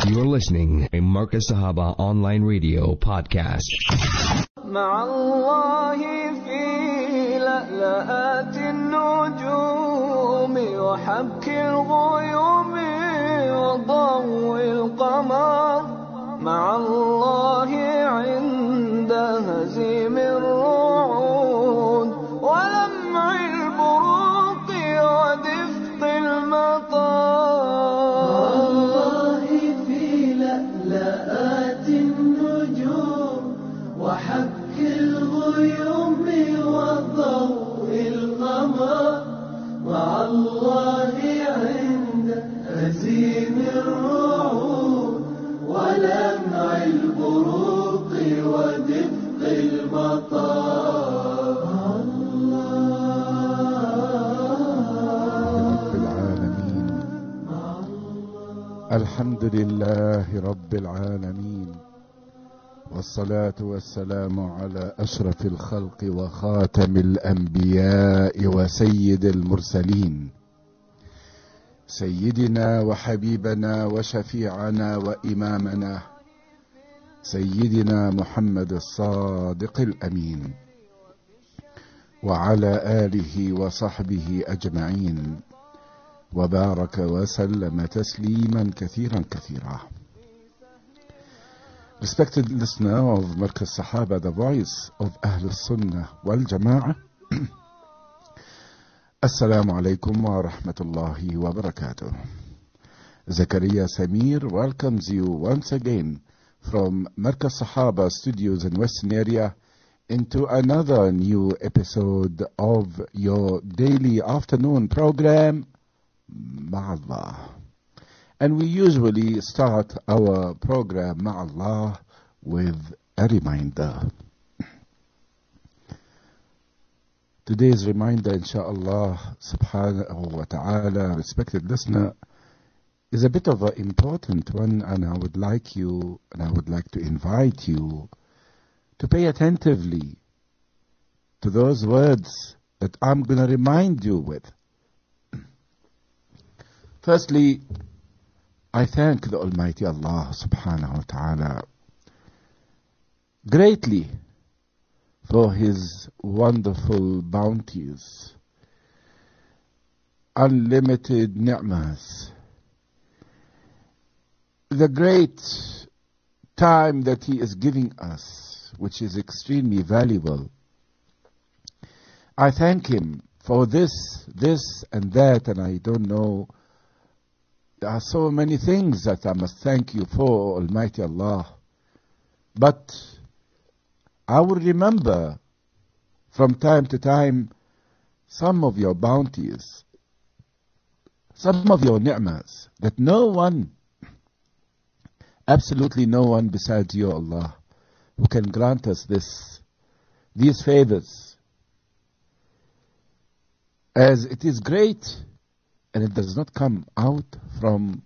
You're listening to Marcus Sahaba Online Radio Podcast. مع الله في لألآت النجوم وحبك الغيوم وضوء القمر مع الله عند هزيم الرعود ولمع البروق ودفق المطر مع الله في لألآت النجوم وحبك الغيوم وضوء القمر مع الله عند هزيم الرعود ولمع البروق ودفق المطر رب العالمين الحمد لله رب العالمين والصلاة والسلام على أشرف الخلق وخاتم الأنبياء وسيد المرسلين سيدنا وحبيبنا وشفيعنا وإمامنا سيدنا محمد الصادق الأمين وعلى آله وصحبه أجمعين وبارك وسلم تسليما كثيرا كثيرا. Respected listener of Marcus Sahaba, the voice of Ahl Sunnah wal Jama'ah. Assalamu alaikum wa rahmatullahi wa barakatuh. Zakaria Samir welcomes you once again from Marcus Sahaba studios in Western area into another new episode of your daily afternoon program, Ma'allah. And we usually start our program, Ma'allah, with a reminder. Today's reminder, inshaAllah, subhanahu wa ta'ala, respected listener, is a bit of an important one, and I would like to invite you to pay attentively to those words that I'm going to remind you with. Firstly, I thank the Almighty Allah subhanahu wa ta'ala greatly for His wonderful bounties, unlimited ni'mas, the great time that He is giving us, which is extremely valuable. I thank Him for this and that, and I don't know. There are so many things that I must thank you for, Almighty Allah. But I will remember from time to time some of your bounties, some of your ni'mas, that no one, absolutely no one besides you, Allah, who can grant us these favors. As it is great, and it does not come out from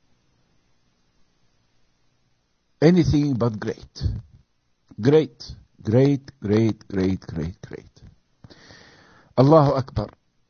anything but great. Great, great, great, great, great, great. Allahu Akbar.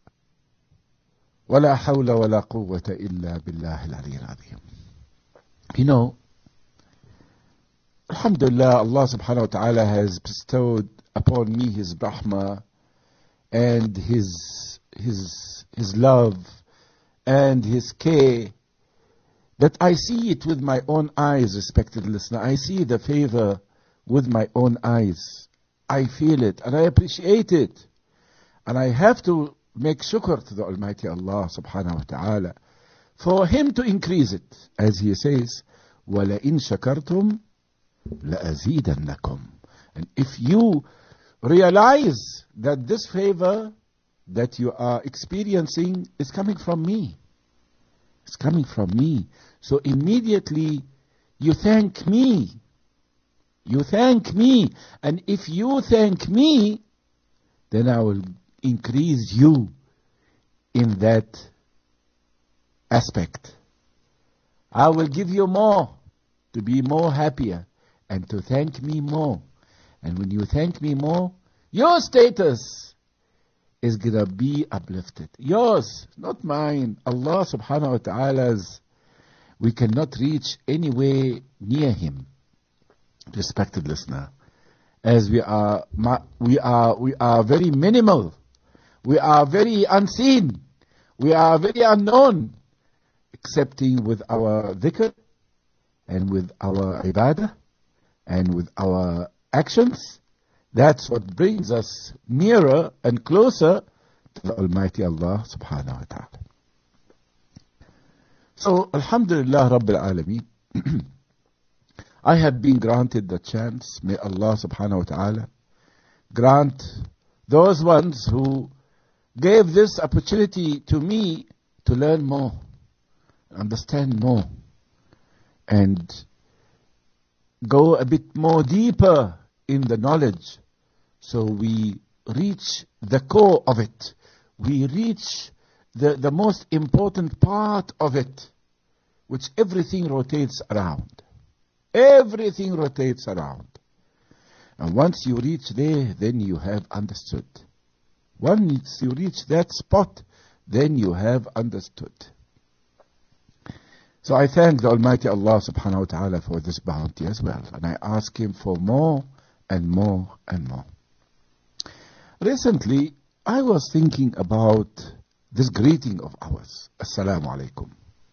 ولا حول ولا قوة إلا بالله العلي العظيم. You know, Alhamdulillah, Allah subhanahu wa ta'ala has bestowed upon me His rahmah and His love and His care, that I see it with my own eyes, respected listener. I see the favor with my own eyes. I feel it and I appreciate it. And I have to make shukr to the Almighty Allah subhanahu wa ta'ala for Him to increase it. As He says, وَلَئِن شَكَرْتُمْ لَأَزِيدَنَّكُمْ. And if you realize that this favor that you are experiencing is coming from me. It's coming from me. So immediately you thank me. You thank me. And if you thank me, then I will increase you in that aspect. I will give you more to be more happier and to thank me more. And when you thank me more, your status is going to be uplifted. Yours, not mine. Allah subhanahu wa ta'ala's We cannot reach anywhere near him, respected listener, as we are very minimal. We are very unseen. We are very unknown, excepting with our dhikr and with our ibadah and with our actions. That's what brings us nearer and closer to the Almighty Allah subhanahu wa ta'ala. So, Alhamdulillah Rabbil Alameen, I have been granted the chance. May Allah subhanahu wa ta'ala grant those ones who gave this opportunity to me to learn more, understand more, and go a bit more deeper in the knowledge, so we reach the core of it. We reach the most important part of it, which everything rotates around. Everything rotates around. And once you reach there, then you have understood. Once you reach that spot, then you have understood. So I thank the Almighty Allah subhanahu wa ta'ala for this bounty as well. And I ask Him for more and more and more. Recently, I was thinking about this greeting of ours, Assalamu alaikum.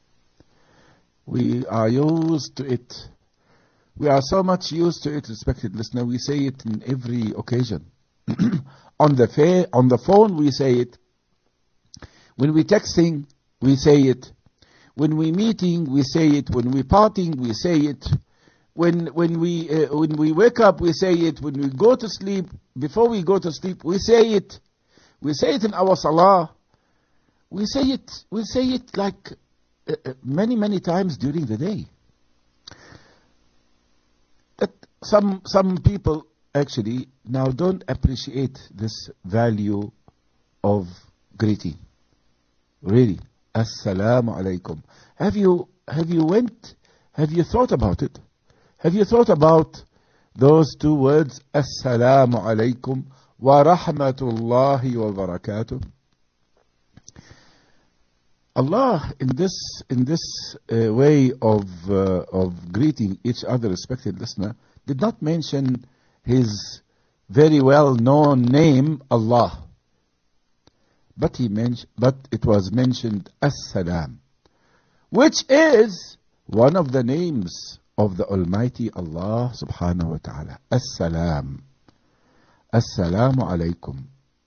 We are used to it. We are so much used to it, respected listener. We say it in every occasion. On the phone, we say it. When we texting, we say it. When we meeting, we say it. When we partying, we say it. When we wake up, we say it. When we go to sleep, before we go to sleep, we say it. We say it in our salah. We say it like many times during the day. That some people actually now don't appreciate this value of greeting. Really, Assalamu alaikum. Have you thought about it? Have you thought about those two words, Assalamu alaikum wa rahmatullahi wa barakatuh? Allah, in this way of greeting each other, respected listener, did not mention His very well-known name, Allah, but it was mentioned As-Salam, which is one of the names of the Almighty Allah subhanahu wa ta'ala. As-Salam. Assalamu alaikum.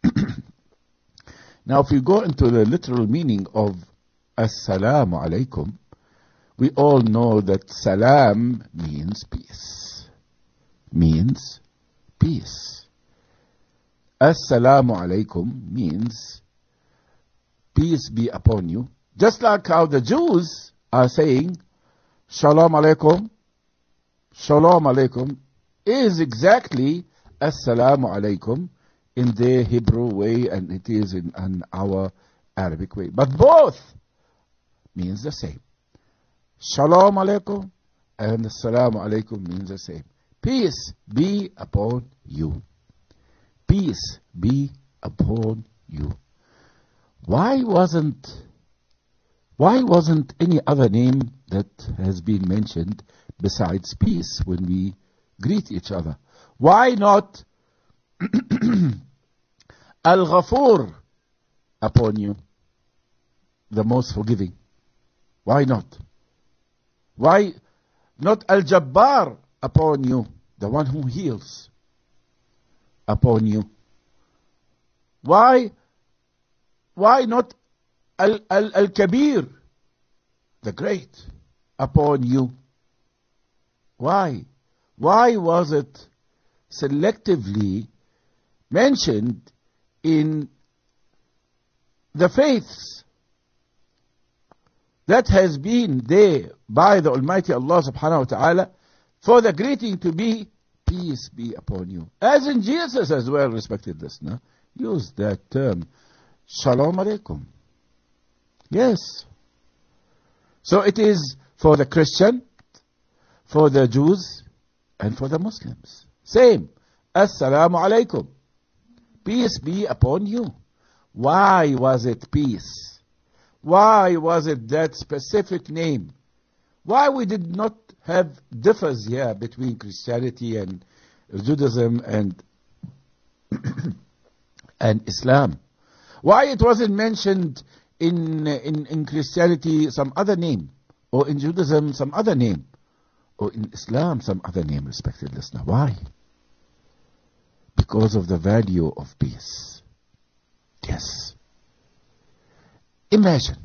Now, if we go into the literal meaning of Assalamu alaikum, we all know that salam means peace. Means peace. Assalamu alaikum means peace be upon you. Just like how the Jews are saying Shalom alaikum. Shalom alaikum is exactly Assalamu alaikum in their Hebrew way, and it is in our Arabic way. But both means the same. Shalom alaikum and Assalamu alaikum means the same. Peace be upon you. Peace be upon you. Why wasn't any other name that has been mentioned besides peace when we greet each other? Why not Al-Ghafur upon you, the most forgiving? Why not? Why not Al-Jabbar upon you, the one who heals upon you? Why not Al-Kabir, the great, upon you? Why? Why was it selectively mentioned in the faiths that has been there by the Almighty Allah subhanahu wa ta'ala for the greeting to be peace be upon you? As in Jesus as well, respected listener, used that term, Shalom alaikum. Yes. So it is for the Christian, for the Jews, and for the Muslims. Same. Assalamu alaikum. Peace be upon you. Why was it peace? Why was it that specific name? Why we did not have differs here between Christianity and Judaism and and Islam? Why it wasn't mentioned in Christianity some other name, or in Judaism some other name, or in Islam some other name, respected listener? Why? Because of the value of peace. Yes. Imagine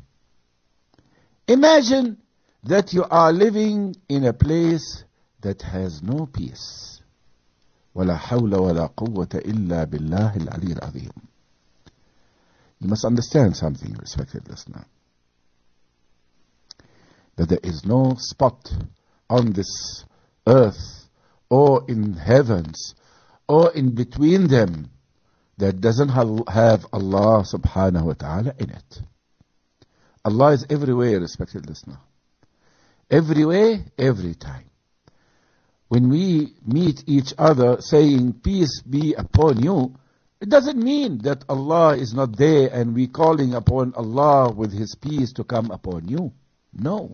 that you are living in a place that has no peace. وَلَا حَوْلَ وَلَا قُوَّةَ إِلَّا بِاللَّهِ الْعَلِيِّ الْعَظِيمِ. You must understand something, respected listener. That there is no spot on this earth or in heavens or in between them that doesn't have Allah subhanahu wa ta'ala in it. Allah is everywhere, respected listener. Everywhere, every time. When we meet each other saying, peace be upon you, it doesn't mean that Allah is not there and we calling upon Allah with His peace to come upon you. No.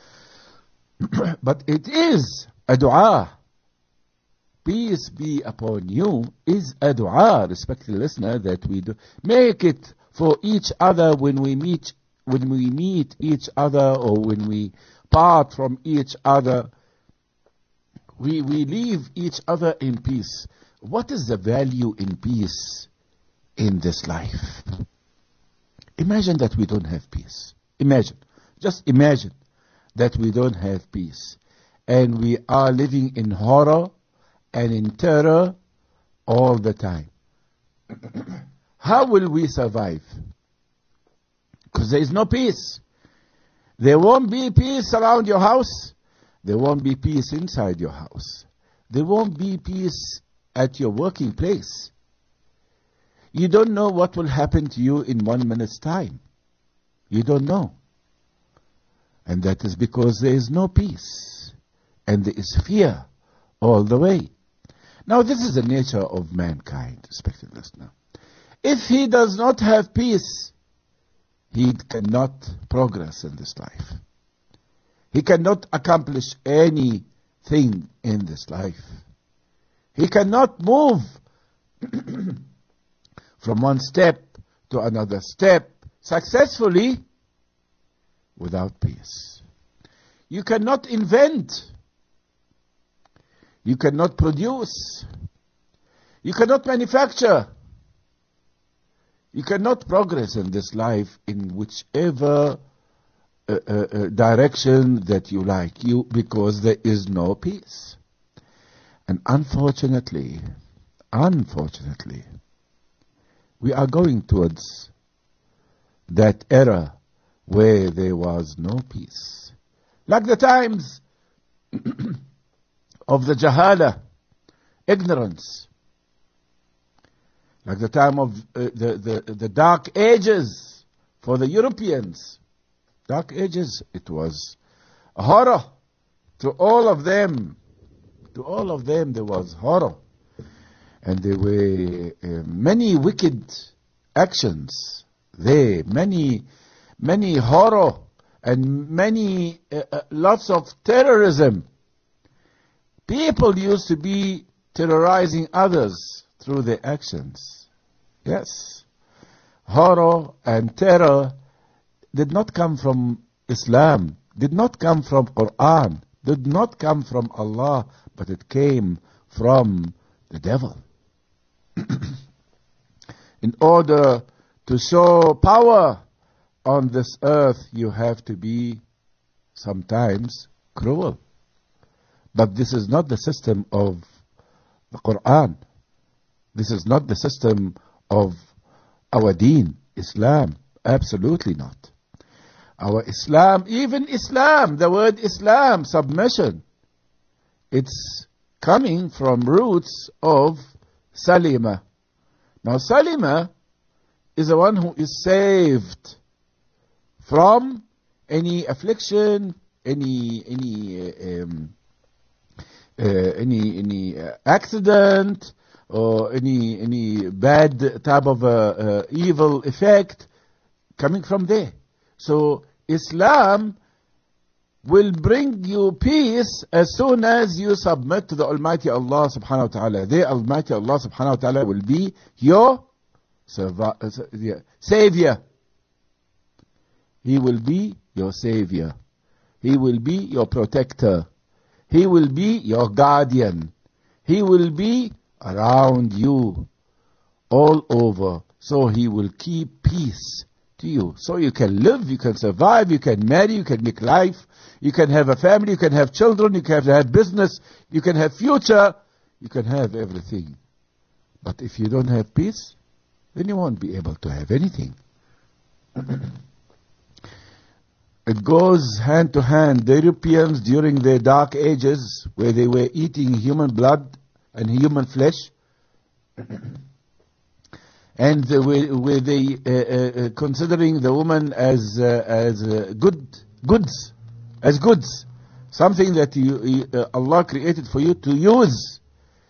But it is a dua. Peace be upon you is a dua, respected listener, that we do. Make it for each other when we meet each other, or when we part from each other. We leave each other in peace. What is the value in peace in this life? Imagine that we don't have peace. Just imagine that we don't have peace. And we are living in horror and in terror all the time. How will we survive? Because there is no peace. There won't be peace around your house. There won't be peace inside your house. There won't be peace at your working place. You don't know what will happen to you in 1 minute's time. You don't know. And that is because there is no peace. And there is fear all the way. Now this is the nature of mankind, respected listener. If he does not have peace, he cannot progress in this life. He cannot accomplish anything in this life. He cannot move from one step to another step successfully without peace. You cannot invent. You cannot produce. You cannot manufacture. You cannot progress in this life in whichever direction that you like, because there is no peace. And unfortunately, we are going towards that era where there was no peace. Like the times of the Jahala, ignorance. Like the time of the Dark Ages for the Europeans. Dark Ages, it was a horror to all of them. To all of them there was horror. And there were many wicked actions there. Many horror and many lots of terrorism. People used to be terrorizing others through their actions. Yes. Horror and terror did not come from Islam, did not come from Quran, did not come from Allah, but it came from the devil. In order to show power on this earth, you have to be sometimes cruel. But this is not the system of the Quran. This is not the system of our deen, Islam. Absolutely not. Our Islam, even Islam, the word Islam, submission, it's coming from roots of Salima. Now Salima is the one who is saved from any affliction, any accident, or any bad type of evil effect coming from there. So Islam will bring you peace as soon as you submit to the Almighty Allah subhanahu wa ta'ala. The Almighty Allah subhanahu wa ta'ala will be your Savior. He will be your Savior. He will be your protector. He will be your guardian. He will be around you, all over. So He will keep peace to you. So you can live, you can survive, you can marry, you can make life, you can have a family, you can have children, you can have business, you can have future, you can have everything. But if you don't have peace, then you won't be able to have anything. It goes hand to hand. The Europeans during their dark ages, where they were eating human blood and human flesh, and were they considering the woman as goods, something that Allah created for you to use,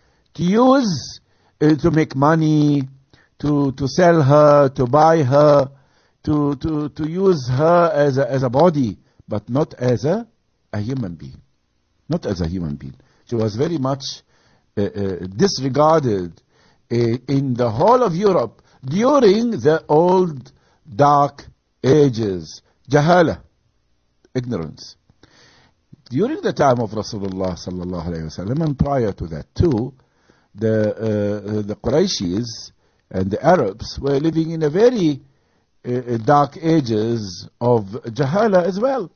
to make money, to sell her, to buy her, to use her as a body, but not as a human being. Not as a human being. She was very much disregarded in the whole of Europe during the old dark ages. Jahala, ignorance. During the time of Rasulullah sallallahu alayhi wasallam, and prior to that too, the Qurayshis and the Arabs were living in a very dark ages of Jahala as well.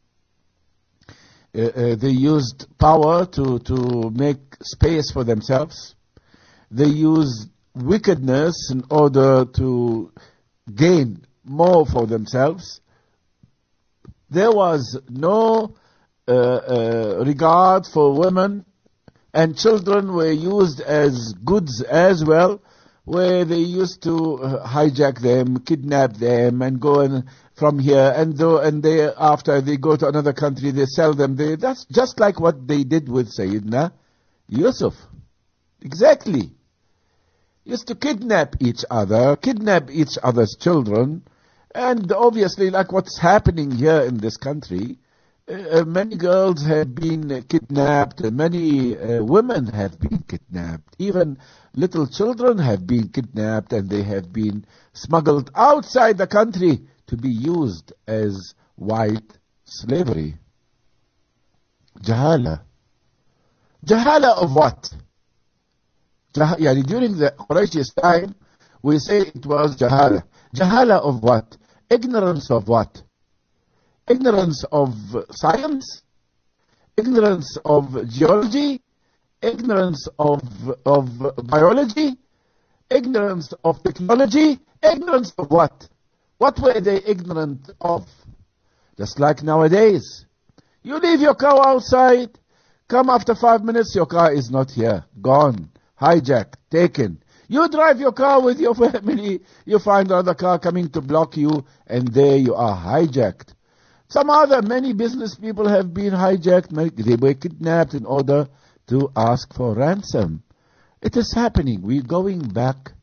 They used power to make space for themselves. They used wickedness in order to gain more for themselves. There was no regard for women, and children were used as goods as well, where they used to hijack them, kidnap them, and go from here, and after they go to another country, they sell them. That's just like what they did with Sayyidina Yusuf. Exactly. Used to kidnap each other's children, and obviously, like what's happening here in this country, many girls have been kidnapped, many women have been kidnapped, even little children have been kidnapped, and they have been smuggled outside the country to be used as white slavery. Jahala. Jahala of what? During the Quraysh's time, we say it was jahala. Jahala of what? Ignorance of what? Ignorance of science, ignorance of geology, ignorance of biology, ignorance of technology, ignorance of what? What were they ignorant of? Just like nowadays. You leave your car outside, come after 5 minutes, your car is not here, gone, hijacked, taken. You drive your car with your family, you find another car coming to block you, and there you are, hijacked. Many business people have been hijacked. They were kidnapped in order to ask for ransom. It is happening. We're going back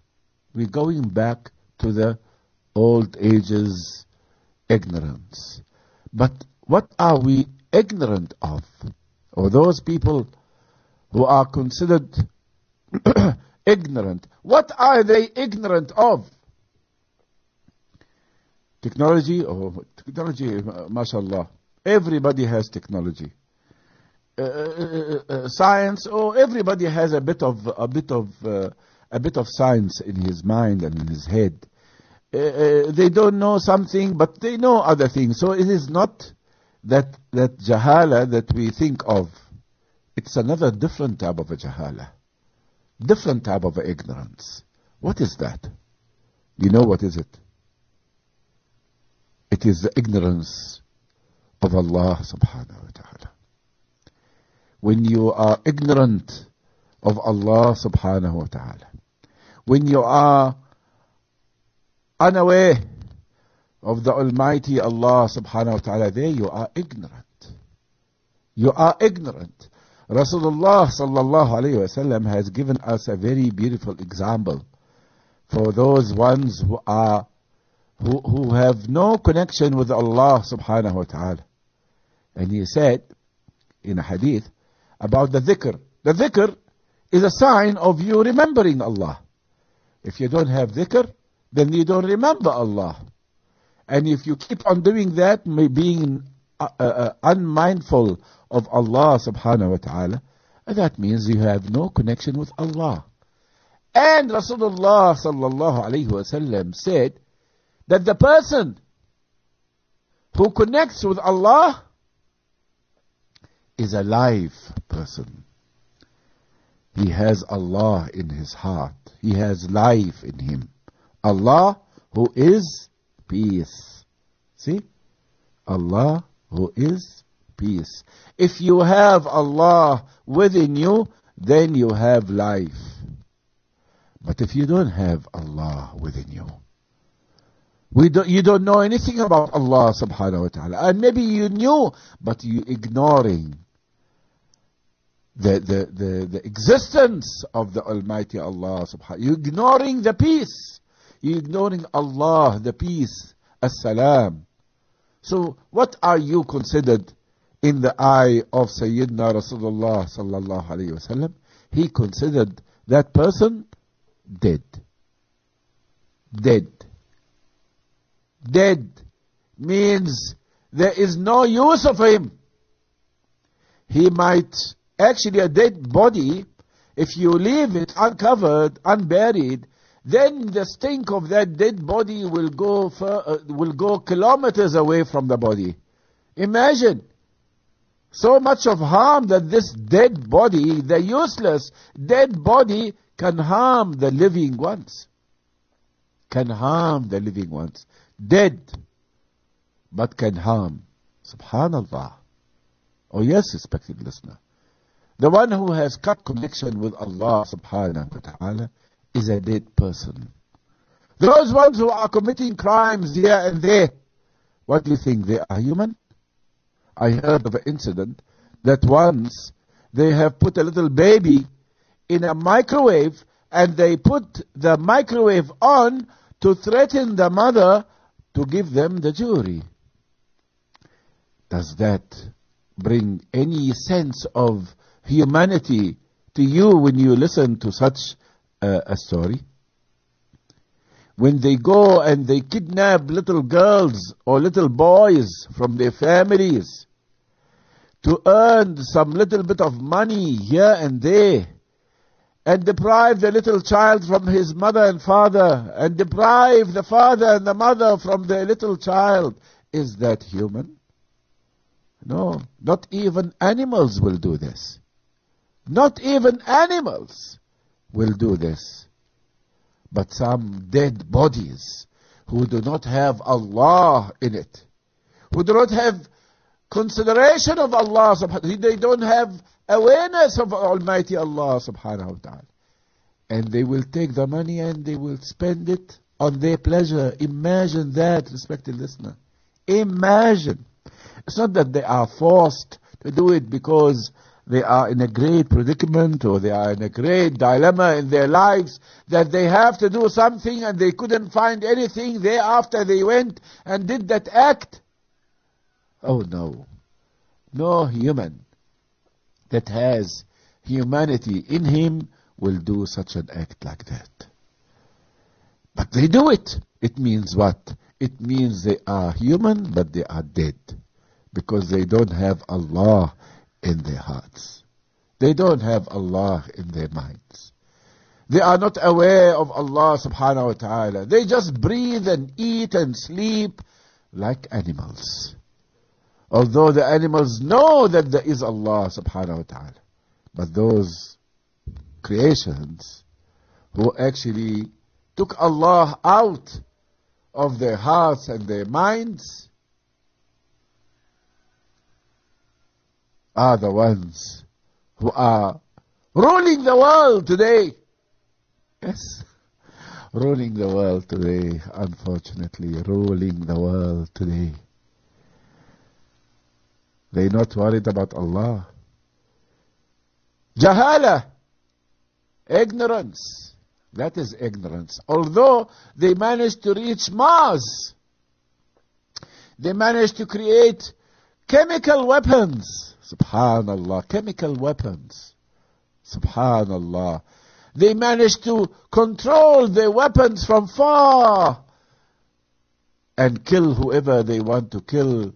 to the old ages ignorance. But what are we ignorant of? Or those people who are considered ignorant, what are they ignorant of? Technology, mashallah. Everybody has technology. Science, everybody has a bit of science in his mind and in his head. They don't know something, but they know other things. So it is not that jahala that we think of. It's another different type of a jahala. Different type of ignorance. What is that? You know what is it? It is the ignorance of Allah subhanahu wa ta'ala. When you are ignorant of Allah subhanahu wa ta'ala, when you are unaware of the Almighty Allah subhanahu wa ta'ala, there you are ignorant. You are ignorant. Rasulullah sallallahu alayhi wa sallam has given us a very beautiful example for those ones who have no connection with Allah subhanahu wa ta'ala. And he said in a hadith about the dhikr. The dhikr is a sign of you remembering Allah. If you don't have dhikr, then you don't remember Allah. And if you keep on doing that, being unmindful of Allah subhanahu wa ta'ala, that means you have no connection with Allah. And Rasulullah sallallahu alayhi wa sallam said that the person who connects with Allah is a live person. He has Allah in his heart. He has life in him. Allah who is peace. See? Allah who is peace. If you have Allah within you, then you have life. But if you don't have Allah within you, you don't know anything about Allah subhanahu wa ta'ala. And maybe you knew, but you ignoring the existence of the Almighty Allah subhanahu. You ignoring the peace. You ignoring Allah, the peace, as-salam. So what are you considered in the eye of Sayyidina Rasulullah sallallahu alayhi wa sallam? He considered that person dead. Dead. Dead means there is no use of him. He might actually, a dead body, if you leave it uncovered, unburied, then the stink of that dead body will go kilometers away from the body. Imagine so much of harm that this dead body, the useless dead body, can harm the living ones. Can harm the living ones. Dead, but can harm. Subhanallah. Oh yes, respected listener. The one who has cut connection with Allah subhanahu wa ta'ala is a dead person. Those ones who are committing crimes here and there, what do you think? They are human? I heard of an incident that once they have put a little baby in a microwave and they put the microwave on to threaten the mother to give them the jury. Does that bring any sense of humanity to you when you listen to such a story? When they go and they kidnap little girls or little boys from their families to earn some little bit of money here and there, and deprive the little child from his mother and father, and deprive the father and the mother from their little child, is that human? No, not even animals will do this. Not even animals will do this. But some dead bodies who do not have Allah in it, who do not have consideration of Allah subhanahu, they don't have awareness of Almighty Allah subhanahu wa ta'ala. And they will take the money and they will spend it on their pleasure. Imagine that, respected listener. Imagine. It's not that they are forced to do it because they are in a great predicament or they are in a great dilemma in their lives that they have to do something and they couldn't find anything thereafter they went and did that act. Oh no. No human that has humanity in him will do such an act like that. But they do it. It means what? It means they are human, but they are dead. Because they don't have Allah in their hearts. They don't have Allah in their minds. They are not aware of Allah subhanahu wa ta'ala. They just breathe and eat and sleep like animals. Although the animals know that there is Allah subhanahu wa ta'ala. But those creations who actually took Allah out of their hearts and their minds are the ones who are ruling the world today. Yes, ruling the world today, unfortunately, ruling the world today. They're not worried about Allah. Jahala, ignorance. That is ignorance. Although they managed to reach Mars, they managed to create chemical weapons. Subhanallah, chemical weapons. Subhanallah. They managed to control their weapons from far and kill whoever they want to kill.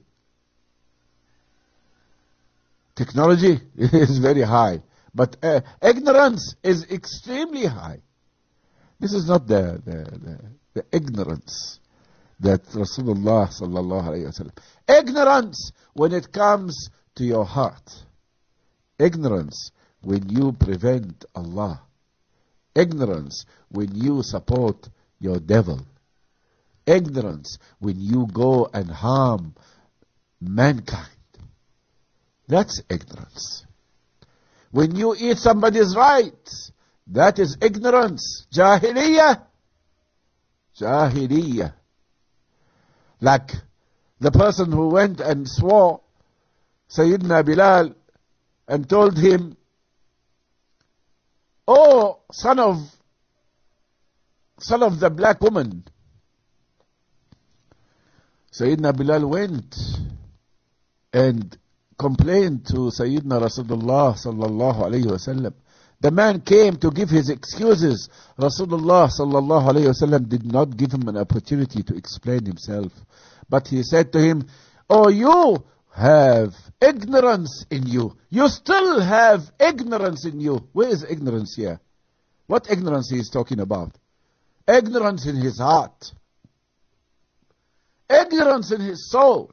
Technology is very high, but ignorance is extremely high. This is not the ignorance that Rasulullah sallallahu alayhi wa sallam. Ignorance when it comes to your heart. Ignorance when you prevent Allah. Ignorance when you support your devil. Ignorance when you go and harm mankind. That's ignorance. When you eat somebody's rights, that is ignorance. Jahiliyyah. Jahiliyyah. Like the person who went and swore Sayyidina Bilal and told him, "Oh, son of the black woman." Sayyidina Bilal went and complained to Sayyidina Rasulullah sallallahu alayhi wa sallam. The man came to give his excuses. Rasulullah sallallahu alayhi wa sallam did not give him an opportunity to explain himself. But he said to him, "Oh, you have ignorance in you. You still have ignorance in you." Where is ignorance here? What ignorance he is talking about? Ignorance in his heart. Ignorance in his soul.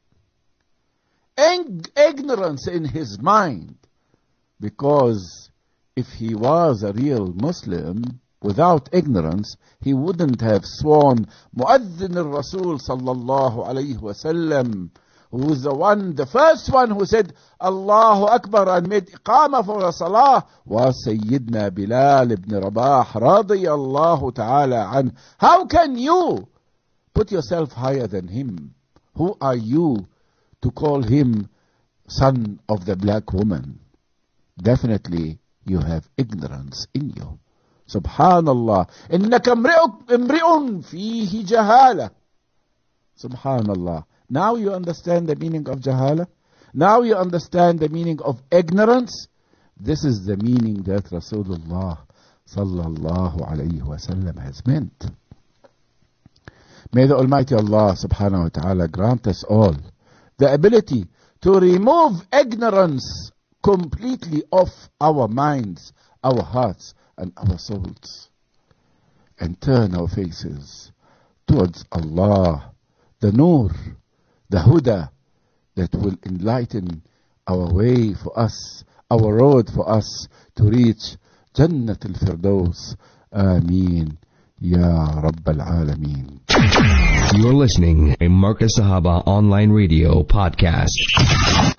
Ignorance in his mind. Because if he was a real Muslim, without ignorance, he wouldn't have sworn Mu'adhin al-Rasul sallallahu alayhi wa sallam, who was the first one who said Allahu Akbar and made iqamah for the salah, was Sayyidina Bilal ibn Rabah radiyallahu ta'ala an. How can you put yourself higher than him? Who are you to call him son of the black woman? Definitely you have ignorance in you. Subhanallah. إنك امرئ فيه جهالة. Subhanallah. Now you understand the meaning of jahala? Now you understand the meaning of ignorance? This is the meaning that Rasulullah sallallahu alayhi wa sallam has meant. May the Almighty Allah subhanahu wa ta'ala grant us all the ability to remove ignorance completely off our minds, our hearts, and our souls, and turn our faces towards Allah, the Nur, the Huda, that will enlighten our way for us, our road for us to reach Jannat al-Firdaus. Ameen. Ya Rabbal Alameen. You're listening to Marcus Sahaba Online Radio Podcast.